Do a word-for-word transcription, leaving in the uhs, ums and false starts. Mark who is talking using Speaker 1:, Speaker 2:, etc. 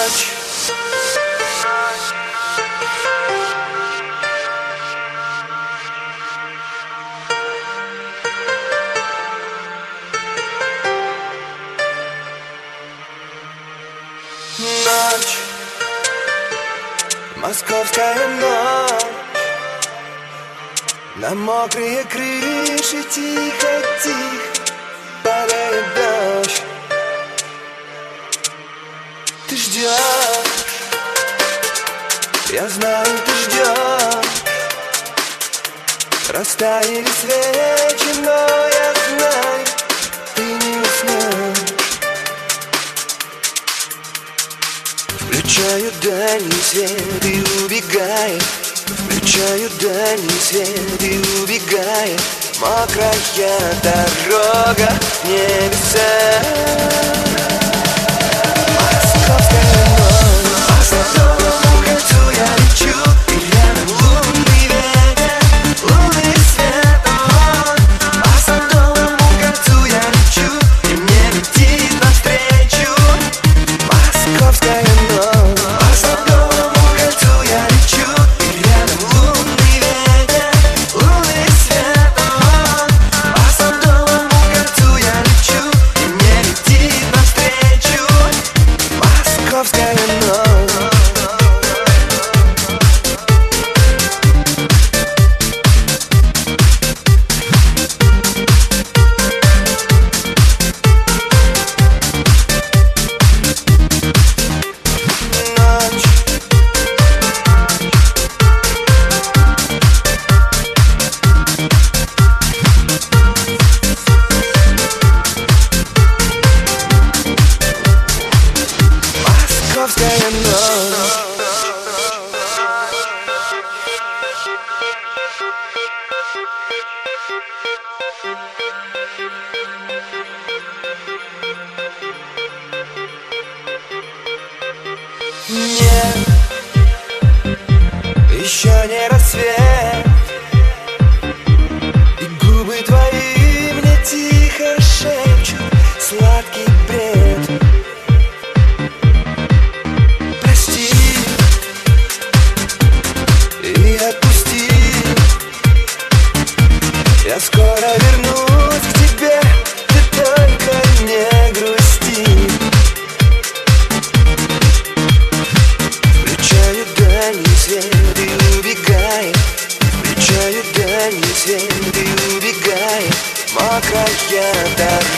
Speaker 1: Ночь. Ночь, московская ночь. На мокрые крыши тихо-тихо падает дождь. Ты ждешь, я знаю, ты ждешь. Растаяли свечи, но я знаю, ты не уснешь. Включаю дальний свет и убегаю. Включаю дальний свет и убегаю. Мокрая дорога в небеса. Московская ночь. По Садовому кольцу я лечу, и рядом лунный ветер, лунный свет. По Садовому кольцу я лечу, и мне летит навстречу московская ночь. По Садовому кольцу я лечу, и рядом лунный ветер, лунный свет. По Садовому кольцу я лечу, и мне летит навстречу московская ночь. Московская ночь. Нет, еще не рассвет, и губы твои мне тихо шепчут сладкий бред. Прости и отпусти, я скоро вернусь к тебе, ты только не грусти. Включаю дальний свет и убегай. Включаю дальний свет и убегай. Мокрая дорога